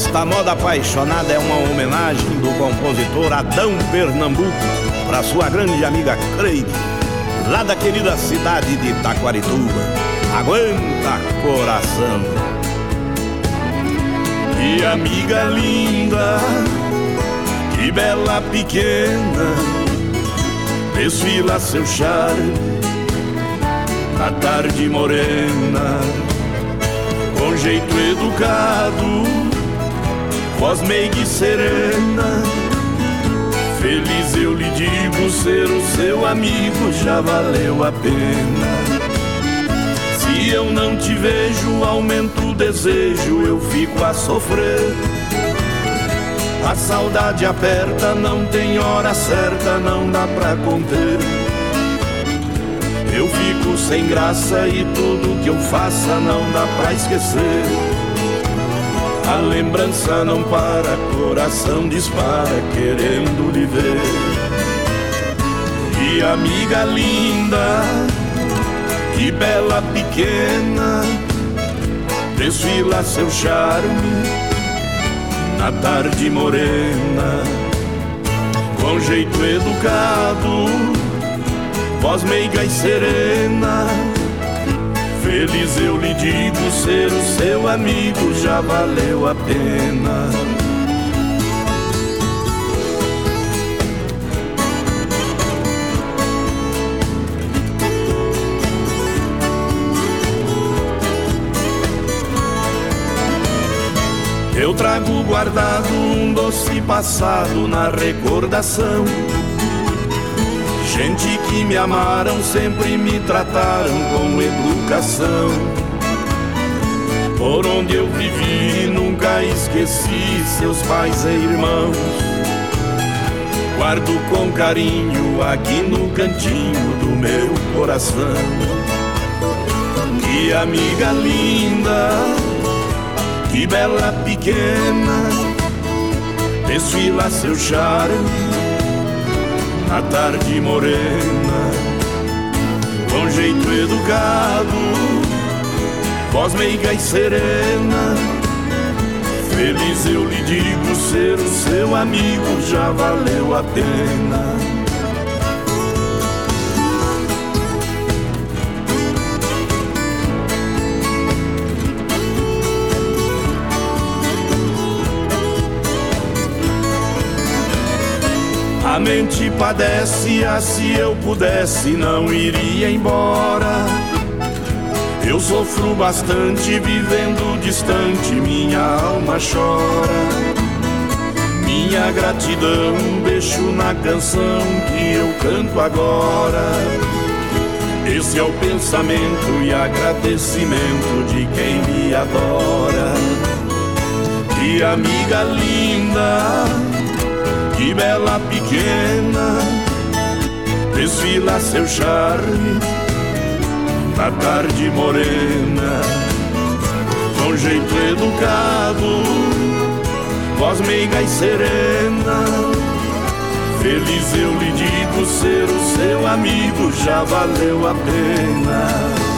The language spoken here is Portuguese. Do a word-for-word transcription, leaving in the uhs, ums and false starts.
Esta moda apaixonada é uma homenagem do compositor Adão Pernambuco para sua grande amiga Creide, lá da querida cidade de Taquarituba. Aguenta, coração. Que amiga linda, que bela pequena, desfila seu charme na tarde morena, com jeito educado, voz meiga e serena. Feliz eu lhe digo, ser o seu amigo já valeu a pena. Se eu não te vejo, aumento o desejo, eu fico a sofrer. A saudade aperta, não tem hora certa, não dá pra conter. Eu fico sem graça e tudo que eu faça não dá pra esquecer. A lembrança não para, coração dispara, querendo lhe ver. Que amiga linda, que bela pequena, desfila seu charme na tarde morena, com jeito educado, voz meiga e serena. Feliz eu lhe digo, ser o seu amigo já valeu a pena. Eu trago guardado um doce passado na recordação. Gente que me amaram, sempre me trataram com educação. Por onde eu vivi, nunca esqueci seus pais e irmãos. Guardo com carinho aqui no cantinho do meu coração. Que amiga linda, que bela pequena, desfila seu charme na tarde morena, com jeito educado, voz meiga e serena. Feliz eu lhe digo, ser o seu amigo já valeu a pena. A mente padece, ah, se eu pudesse não iria embora. Eu sofro bastante vivendo distante, minha alma chora. Minha gratidão deixo na canção que eu canto agora. Esse é o pensamento e agradecimento de quem me adora. Que amiga linda, que bela pequena, desfila seu charme na tarde morena, com jeito educado, voz meiga e serena. Feliz eu lhe digo, ser o seu amigo já valeu a pena.